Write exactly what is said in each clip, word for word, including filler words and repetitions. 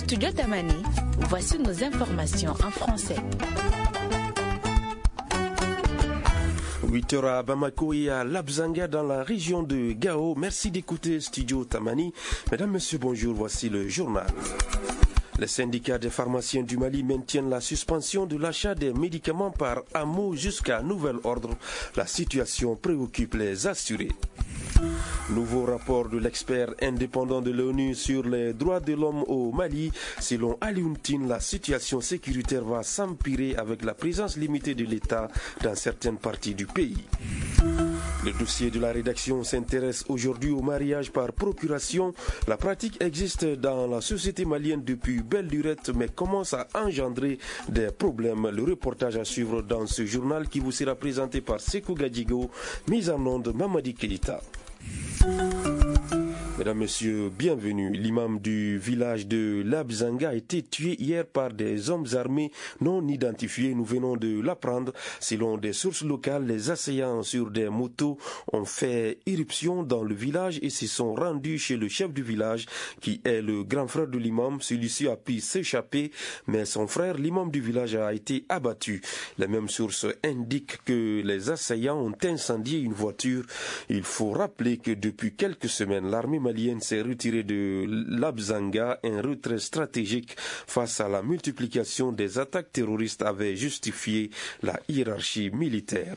Studio Tamani, voici nos informations en français. huit heures à Bamako et à Labzanga dans la région de Gao. Merci d'écouter Studio Tamani. Mesdames, Messieurs, bonjour, voici le journal. Les syndicats des pharmaciens du Mali maintiennent la suspension de l'achat des médicaments par hameau jusqu'à nouvel ordre. La situation préoccupe les assurés. Nouveau rapport de l'expert indépendant de l'ONU sur les droits de l'homme au Mali. Selon Alioune Tine, la situation sécuritaire va s'empirer avec la présence limitée de l'État dans certaines parties du pays. Le dossier de la rédaction s'intéresse aujourd'hui au mariage par procuration. La pratique existe dans la société malienne depuis belle lurette, mais commence à engendrer des problèmes. Le reportage à suivre dans ce journal qui vous sera présenté par Sekou Gadjigo, mise en onde Mamadi Keita. Mesdames, Messieurs, bienvenue. L'imam du village de Labzanga a été tué hier par des hommes armés non identifiés. Nous venons de l'apprendre. Selon des sources locales, les assaillants sur des motos ont fait irruption dans le village et se sont rendus chez le chef du village, qui est le grand frère de l'imam. Celui-ci a pu s'échapper, mais son frère, l'imam du village, a été abattu. Les mêmes sources indiquent que les assaillants ont incendié une voiture. Il faut rappeler que depuis quelques semaines, l'armée malienne s'est retirée de Labzanga. Un retrait stratégique face à la multiplication des attaques terroristes avait justifié la hiérarchie militaire.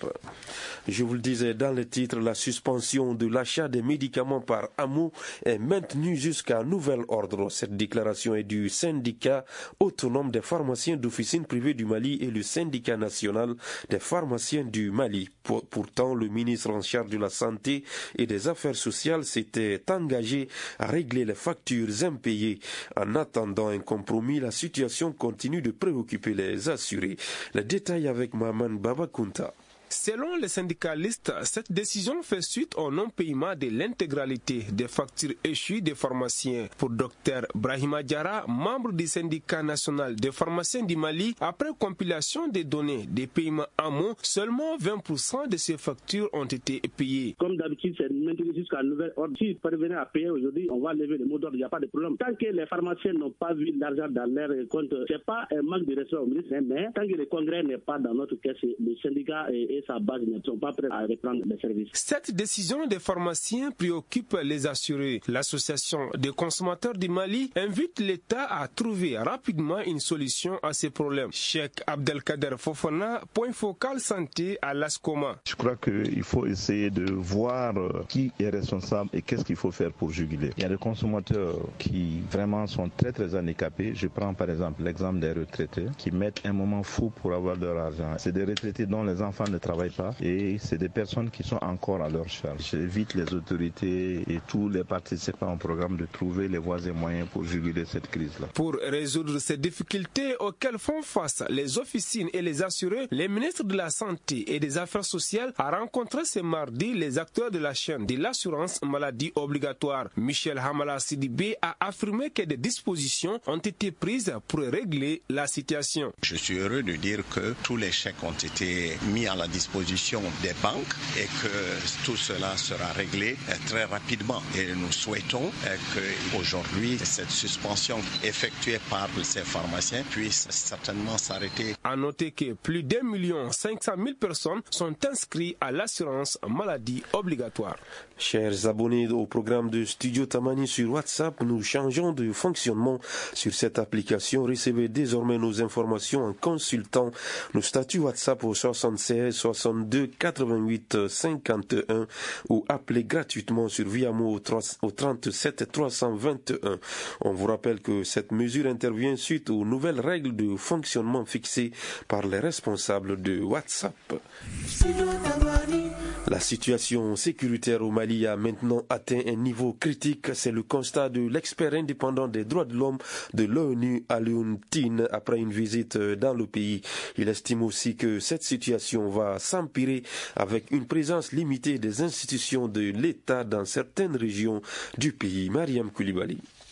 Je vous le disais dans le titre, la suspension de l'achat des médicaments par hameau est maintenue jusqu'à nouvel ordre. Cette déclaration est du syndicat autonome des pharmaciens d'officine privée du Mali et le syndicat national des pharmaciens du Mali. Pourtant, le ministre en charge de la Santé et des Affaires sociales s'était engagé à régler les factures impayées. En attendant un compromis, la situation continue de préoccuper les assurés. Les détails avec Maman Babakunta. Selon les syndicalistes, cette décision fait suite au non-paiement de l'intégralité des factures échues des pharmaciens. Pour Dr Brahima Diarra, membre du syndicat national des pharmaciens du Mali, après compilation des données des paiements amont, seulement vingt pour cent de ces factures ont été payées. Comme d'habitude, c'est maintenu jusqu'à nouvel ordre. Si parvenez à payer aujourd'hui, on va lever le mot d'ordre, il n'y a pas de problème. Tant que les pharmaciens n'ont pas vu l'argent dans leur compte, ce n'est pas un manque de respect au ministre, mais tant que le congrès n'est pas dans notre caisse, le syndicat et sa base ne sont pas prêts à reprendre les services. Cette décision des pharmaciens préoccupe les assurés. L'association des consommateurs du Mali invite l'État à trouver rapidement une solution à ces problèmes. Cheikh Abdelkader Fofana, point focal santé à l'ASCOMA. Je crois qu'il faut essayer de voir qui est responsable et qu'est-ce qu'il faut faire pour juguler. Il y a des consommateurs qui vraiment sont très très handicapés. Je prends par exemple l'exemple des retraités qui mettent un moment fou pour avoir leur argent. C'est des retraités dont les enfants ne travaillent pas et c'est des personnes qui sont encore à leur charge. J'invite les autorités et tous les participants au programme de trouver les voies et moyens pour juguler cette crise-là. Pour résoudre ces difficultés auxquelles font face les officines et les assurés, le ministre de la Santé et des Affaires sociales a rencontré ce mardi les acteurs de la chaîne de l'assurance maladie obligatoire. Michel Hamala Sidibé a affirmé que des dispositions ont été prises pour régler la situation. Je suis heureux de dire que tous les chèques ont été mis à la disposition des banques et que tout cela sera réglé très rapidement. Et nous souhaitons qu'aujourd'hui, cette suspension effectuée par ces pharmaciens puisse certainement s'arrêter. À noter que plus d'un million cinq cent mille personnes sont inscrites à l'assurance maladie obligatoire. Chers abonnés au programme de Studio Tamani sur WhatsApp, nous changeons de fonctionnement sur cette application. Recevez désormais nos informations en consultant nos statuts WhatsApp au soixante-seize soixante-deux quatre-vingt-huit cinquante et un ou appelez gratuitement sur Viamo au trente-sept trois cent vingt et un. On vous rappelle que cette mesure intervient suite aux nouvelles règles de fonctionnement fixées par les responsables de WhatsApp. La situation sécuritaire au Mali a maintenant atteint un niveau critique. C'est le constat de l'expert indépendant des droits de l'homme de l'ONU, Alioune Tine, après une visite dans le pays. Il estime aussi que cette situation va s'empirer avec une présence limitée des institutions de l'État dans certaines régions du pays. Mariam Koulibaly.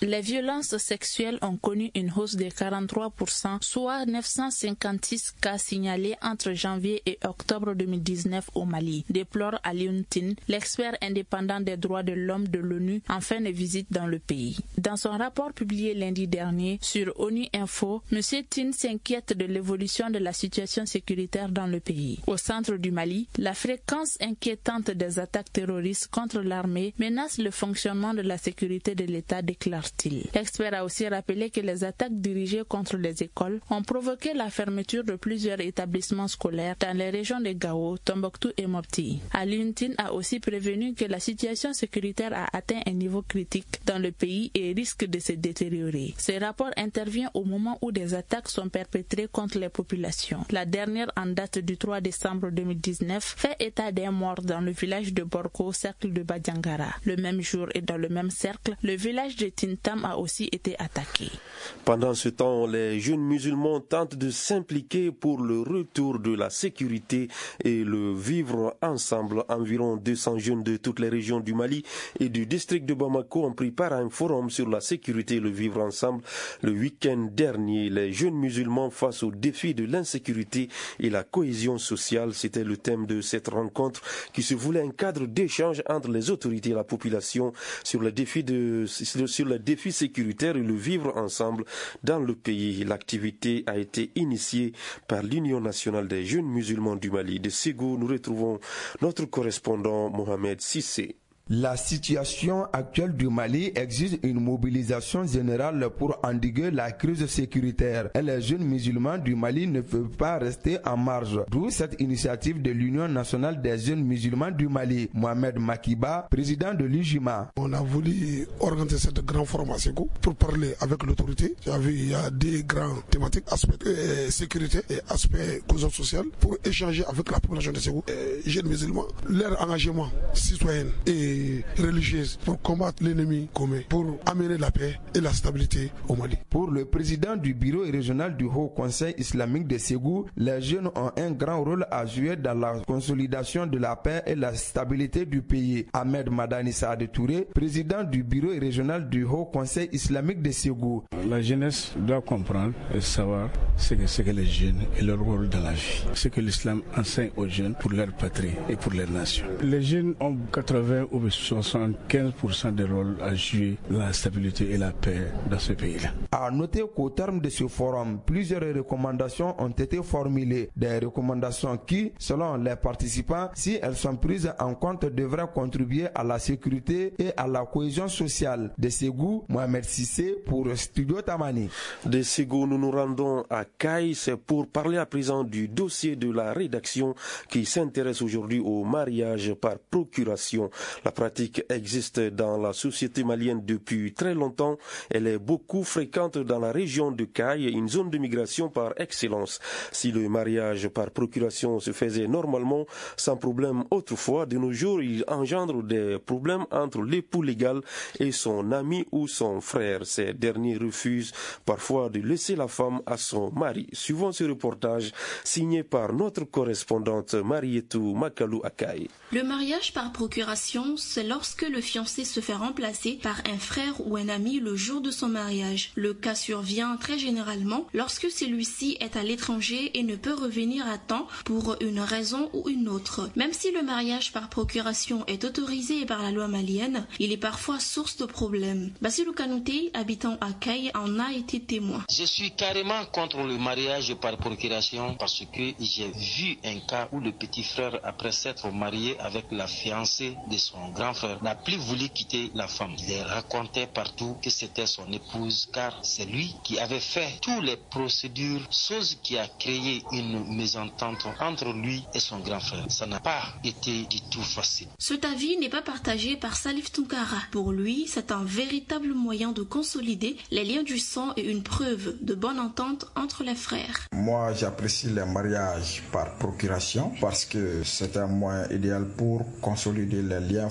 Les violences sexuelles ont connu une hausse de quarante-trois pour cent, soit neuf cent cinquante-six cas signalés entre janvier et octobre deux mille dix-neuf au Mali, déplore Alioune Tine, l'expert indépendant des droits de l'homme de l'ONU en fin de visite dans le pays. Dans son rapport publié lundi dernier sur ONU Info, M. Tine s'inquiète de l'évolution de la situation sécuritaire dans le pays. Au centre du Mali, la fréquence inquiétante des attaques terroristes contre l'armée menace le fonctionnement de la sécurité de l'État, déclare-t-il. L'expert a aussi rappelé que les attaques dirigées contre les écoles ont provoqué la fermeture de plusieurs établissements scolaires dans les régions de Gao, Tombouctou et Mopti. Alioune Tine a aussi prévenu que la situation sécuritaire a atteint un niveau critique dans le pays et risque de se détériorer. Ce rapport intervient au moment où des attaques sont perpétrées contre les populations. La dernière, en date du trois décembre deux mille dix-neuf, fait état d'un mort dans le village de Borko, cercle de Badiangara. Le même jour et dans le même cercle, le village de Tintam a aussi été attaqué. Pendant ce temps, les jeunes musulmans tentent de s'impliquer pour le retour de la sécurité et le vivre ensemble. Environ deux cents jeunes de toutes les régions du Mali et du district de Bamako ont pris part à un forum sur la sécurité et le vivre ensemble le week-end dernier. Les jeunes musulmans face au défi de l'insécurité et la cohésion sociale, c'était le thème de cette rencontre qui se voulait un cadre d'échange entre les autorités et la population sur les défis de, sur les défis sécuritaires et le vivre ensemble dans le pays. L'activité a été initiée par l'Union nationale des jeunes musulmans du Mali. De Ségou, nous retrouvons notre correspondant Mohamed Sissé. La situation actuelle du Mali exige une mobilisation générale pour endiguer la crise sécuritaire. Et les jeunes musulmans du Mali ne peuvent pas rester en marge. D'où cette initiative de l'Union nationale des jeunes musulmans du Mali. Mohamed Makiba, président de l'U J M A. On a voulu organiser cette grande formation pour parler avec l'autorité. Il y a des grands thématiques, aspect euh, sécurité et aspect cohésion sociale, pour échanger avec la population de Ségou, euh, jeunes musulmans, leur engagement citoyen et religieuse pour combattre l'ennemi commun, pour amener la paix et la stabilité au Mali. Pour le président du bureau régional du Haut Conseil islamique de Ségou, les jeunes ont un grand rôle à jouer dans la consolidation de la paix et la stabilité du pays. Ahmed Madani Saad Touré, président du bureau régional du Haut Conseil islamique de Ségou. La jeunesse doit comprendre et savoir ce que c'est que les jeunes et leur rôle dans la vie. Ce que l'islam enseigne aux jeunes pour leur patrie et pour leur nation. Les jeunes ont quatre-vingts ou soixante-quinze pour cent de rôle à jouer dans la stabilité et la paix dans ce pays-là. À noter qu'au terme de ce forum, plusieurs recommandations ont été formulées. Des recommandations qui, selon les participants, si elles sont prises en compte, devraient contribuer à la sécurité et à la cohésion sociale. De Ségou, Mohamed Sissé pour Studio Tamani. De Ségou, nous nous rendons à Caille. C'est pour parler à présent du dossier de la rédaction qui s'intéresse aujourd'hui au mariage par procuration. La pratique existe dans la société malienne depuis très longtemps. Elle est beaucoup fréquente dans la région de Caille, une zone de migration par excellence. Si le mariage par procuration se faisait normalement sans problème autrefois, de nos jours, il engendre des problèmes entre l'époux légal et son ami ou son frère. Ces derniers refusent parfois de laisser la femme à son mari. Suivant ce reportage signé par notre correspondante Marietou Makalou à Caille. Le mariage par procuration, c'est lorsque le fiancé se fait remplacer par un frère ou un ami le jour de son mariage. Le cas survient très généralement lorsque celui-ci est à l'étranger et ne peut revenir à temps pour une raison ou une autre. Même si le mariage par procuration est autorisé par la loi malienne, il est parfois source de problèmes. Basilou Kanouté, habitant à Caille, en a été témoin. Je suis carrément contre le mariage par procuration parce que j'ai vu un cas où le petit frère, après s'être marié avec la fiancée de son grand frère, n'a plus voulu quitter la femme. Il racontait partout que c'était son épouse car c'est lui qui avait fait toutes les procédures, chose qui a créé une mésentente entre lui et son grand frère. Ça n'a pas été du tout facile. Cet avis n'est pas partagé par Salif Tunkara. Pour lui, c'est un véritable moyen de consolider les liens du sang et une preuve de bonne entente entre les frères. Moi, j'apprécie les mariages par procuration parce que c'est un moyen idéal pour consolider les liens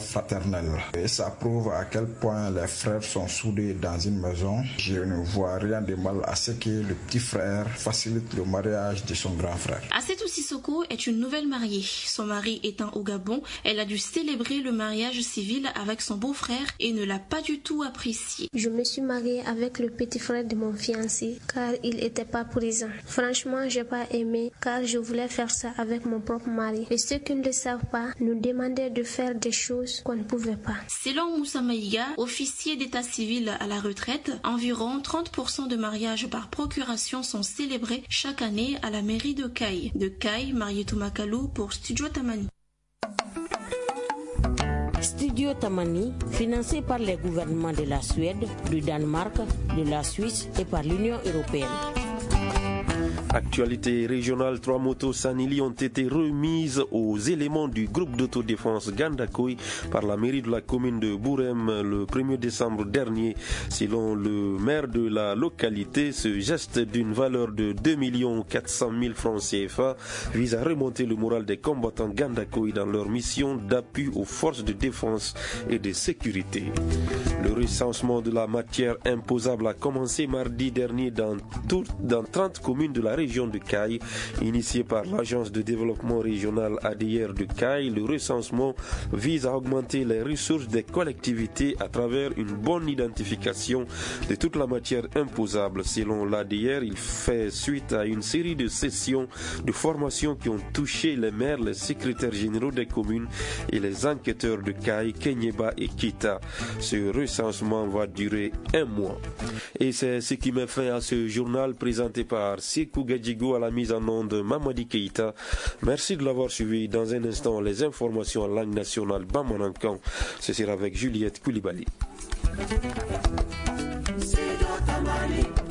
fraternelle. Et ça prouve à quel point les frères sont soudés dans une maison. Je ne vois rien de mal à ce que le petit frère facilite le mariage de son grand frère. Assetou Sissoko est une nouvelle mariée. Son mari étant au Gabon, elle a dû célébrer le mariage civil avec son beau-frère et ne l'a pas du tout apprécié. Je me suis mariée avec le petit frère de mon fiancé car il n'était pas présent. Franchement, j'ai pas aimé car je voulais faire ça avec mon propre mari. Et ceux qui ne le savent pas nous demandaient de faire des choses qu'on ne pouvait pas. Selon Moussa Maïga, officier d'état civil à la retraite, environ trente pour cent de mariages par procuration sont célébrés chaque année à la mairie de Caille. De Caille, Marietou Makalou pour Studio Tamani. Studio Tamani, financé par les gouvernements de la Suède, du Danemark, de la Suisse et par l'Union européenne. Actualité régionale, trois motos Sanili ont été remises aux éléments du groupe d'autodéfense Gandakoy par la mairie de la commune de Bourem le premier décembre dernier. Selon le maire de la localité, ce geste d'une valeur de deux millions quatre cent mille francs C F A vise à remonter le moral des combattants Gandakoy dans leur mission d'appui aux forces de défense et de sécurité. Le recensement de la matière imposable a commencé mardi dernier dans, tout, dans trente communes de la région de Caille. Initié par l'agence de développement régional A D R de Caille, le recensement vise à augmenter les ressources des collectivités à travers une bonne identification de toute la matière imposable. Selon l'A D R, il fait suite à une série de sessions de formation qui ont touché les maires, les secrétaires généraux des communes et les enquêteurs de Caille, Kenyeba et Kita. Ce recensement va durer un mois. Et c'est ce qui met fin à ce journal présenté par Sekou Gadjigo à la mise en onde de Mamadi Keita. Merci de l'avoir suivi. Dans un instant, les informations en langue nationale Bamanankan. Ce sera avec Juliette Koulibaly.